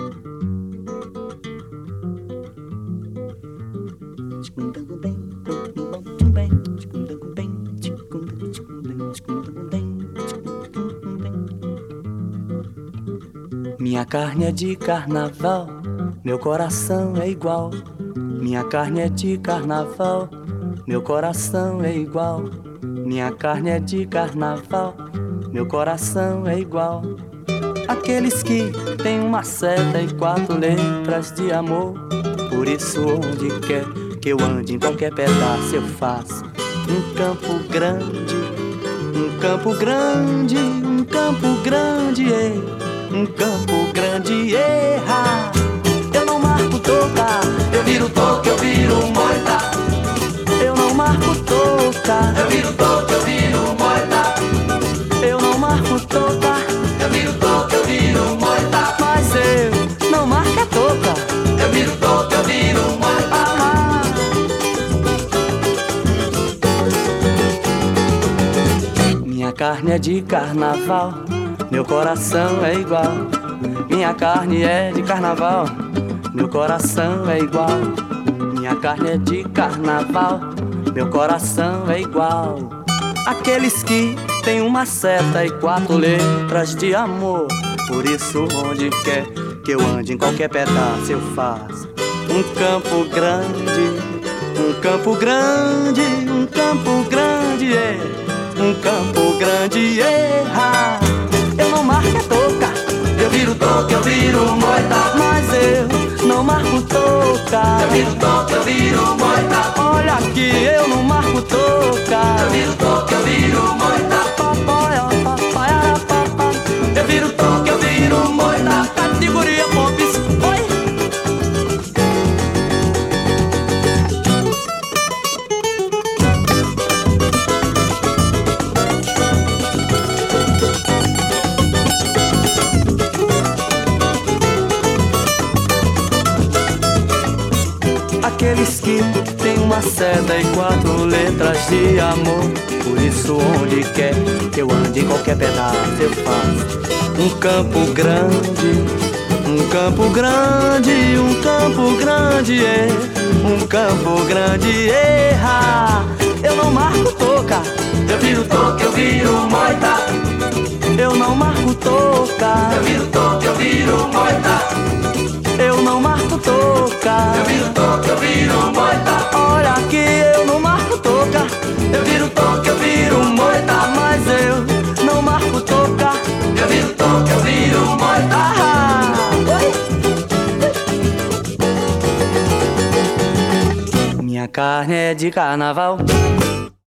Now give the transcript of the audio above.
Minha carne é de carnaval, meu coração é igual. Minha carne é de carnaval, meu coração é igual. Minha carne é de carnaval, meu coração é igual. Aqueles que têm uma seta e 4 letras de amor. Por isso onde quer que eu ande, em qualquer pedaço eu faço um campo grande, um campo grande, um campo grande, um campo grande, erra. Eu não marco toca, eu viro toca, eu viro moita. Eu não marco toca, eu viro toca, eu viro moita. Eu não marco toca, eu viro toca, eu viro moita. Mas eu não marco a toca, eu viro toca, eu viro moita. Minha carne é de carnaval, meu coração é igual. Minha carne é de carnaval, meu coração é igual. Minha carne é de carnaval, meu coração é igual. Aqueles que têm uma seta e 4 letras de amor. Por isso onde quer que eu ande, em qualquer pedaço eu faço um campo grande, um campo grande, um campo grande, um campo grande, erra. Eu não marco a toca, eu viro toca, eu viro moita. Mas eu não marco toca, eu viro toca, eu viro moita. Olha aqui, eu não marco toca, eu viro toca, eu viro moita. Eu viro toca, eu viro moita. Categoria Pops, oi. Aqueles que têm uma seta e 4 letras de amor. Por isso onde quer que eu ande, em qualquer pedaço eu faço um campo grande, um campo grande, um campo grande, um campo grande, erra. Eu não marco toca, eu viro toca, eu viro moita. Eu não marco toca, eu viro toca, eu viro moita. Eu não marco toca, eu viro toca, eu viro moita. Olha aqui, eu não marco toca, eu viro toca, eu viro moita. Mas eu não marco toca, eu viro toca, eu viro moita. Minha carne é de carnaval,